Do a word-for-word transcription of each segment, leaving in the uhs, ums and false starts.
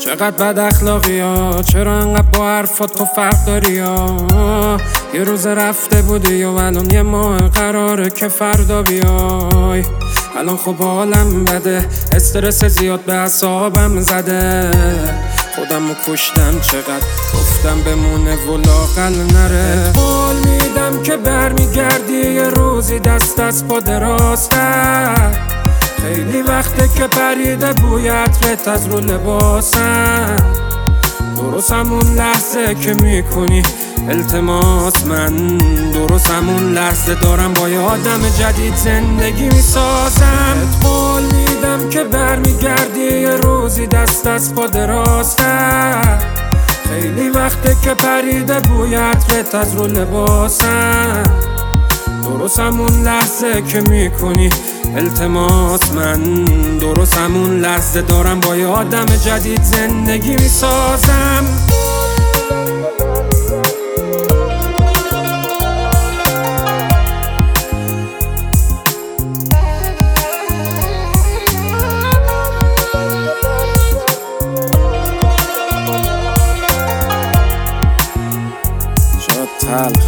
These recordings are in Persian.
چقدر بد اخلاقی ها، چرا انقدر با حرفات تو فرق داری ها؟ یه روز رفته بودی و الان یه ماه قراره که فردا بیای. الان خب حالم بده، استرس زیاد به اعصابم زده، خودمو کشتم چقدر گفتم بمونه و لااقل نره. قول میدم که برمیگردی یه روزی دست از پا دراستر. خیلی وقته که پریده بوی عطرت از رو لباسم، درست همون لحظه که میکنی التماس من، درست همون لحظه دارم با یه آدم جدید زندگی میسازم. قول میدم که برمیگردی یه روزی دست از پا دراستر. خیلی وقته که پریده بوی عطرت از رو لباسم، درست همون لحظه که میکنی التماس من، درست همون لحظه دارم با یه آدم جدید زندگی میسازم. شاید تلخ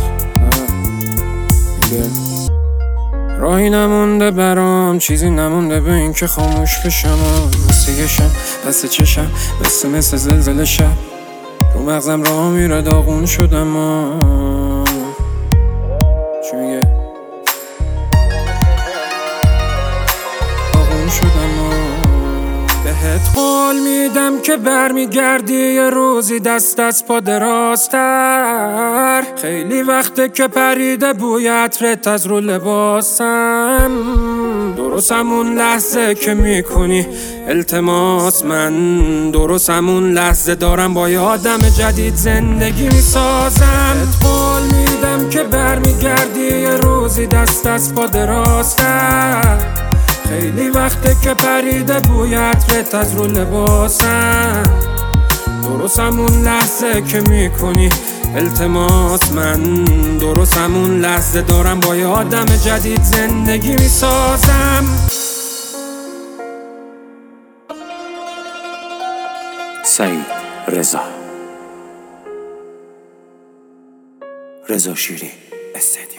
راهی نمونده برام، چیزی نمونده به این که خاموش بشم. مثل یه شب دست چشم مثل مثل زلزله شب رو مغزم راه میره، داغون شدم آه. چی میگه؟ داغون شدم آه. بهت قول میدم که برمیگردی یه روزی دست از پا دراستر. خیلی وقته که پریده بوی عطرت از رو لباسم، درست همون لحظه که میکنی التماس من، درست همون لحظه دارم با یه آدم جدید زندگی میسازم. قول میدم که برمیگردی یه روزی دست از پا دراستر. خیلی وقته که پریده بوی عطرت از رو لباسم، درست همون لحظه که میکنی التماس من، درست همون لحظه دارم با یه آدم جدید زندگی میسازم. سعید رضا رضا شیری استعداد.